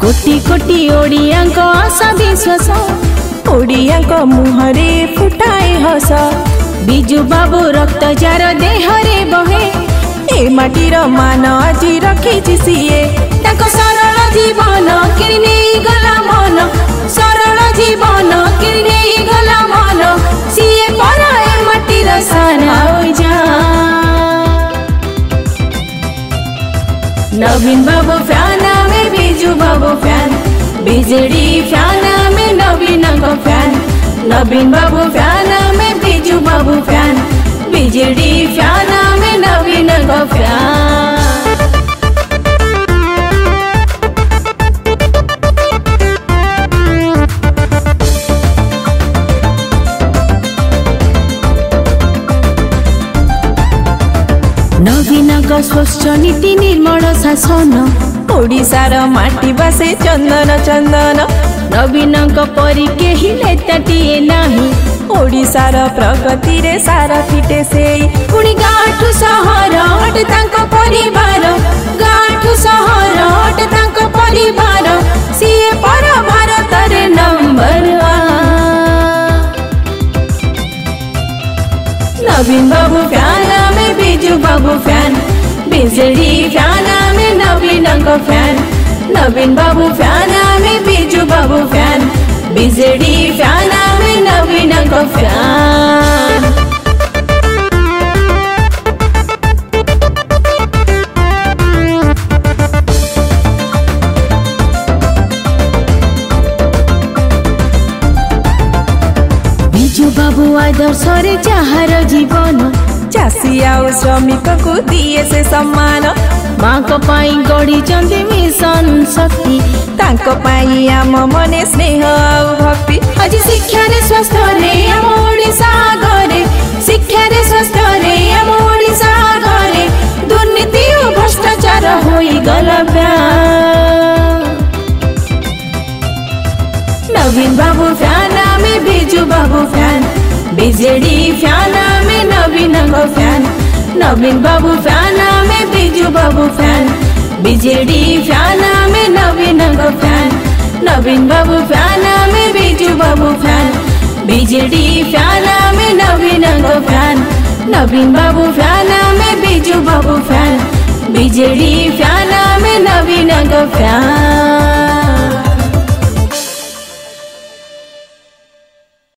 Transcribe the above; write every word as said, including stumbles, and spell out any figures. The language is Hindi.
कोटी कोटी ओडिया आशा विश्वास ओडिया मुहरे फुटाए हस बिजु बाबू रक्त जार देहरे बहे ए माटीर मान आज रखी सीए सरल जीवन किरी नहीं गला मन सरल जीवन किरी नहीं गला मन सीए पर ए माटीर सारा जा नवीन बाबू फैन में Biju Babu fan BJD fan में नवीन को फैन नवीन बाबू फैन में Biju Babu fan BJD fan में नवीन को फैन नवीन का स्वच्छ नीति निर्मल शासन ओडिशार माटी बासे चंदन चंदन नवीन को परी केही नेताटीए नाही ओडिशार प्रगति रे सारा फिटे से पुणी गाँठू सहर अटे तांको परिवार गाँठू सहर अटे तांको परिवार सीए पर भारत रे नंबर नवीन बाबू फैन में Biju Babu fan BJD fan में नवीन को फैन नवीन बाबू फैन में Biju Babu fan BJD fan में नवीन को फैन बिजु बाबू आदर्श रे जहार जीवन चाषी आउ श्रमिक को दिए से सम्मान माँ को पाई गढ़ी चंदी मिशन शक्ति तांको पाई आम मने स्नेह आउ भक्ति आज शिक्षा रे स्वास्थ्य रे आम ओडिशा घरे शिक्षा रे स्वास्थ्य रे आम ओडिशा घरे दुर्नीति और भ्रष्टाचार होई गला नवीन बाबू फैन में Biju Babu fan BJD fan में नवीन को फैन नवीन बाबू फैन में Biju Babu fan BJD fan में नवीन को फैन नवीन बाबू फैन में Biju Babu fan BJD fan में नवीन को फैन नवीन बाबू फैन में Biju Babu fan BJD fan में नवीन को फैन।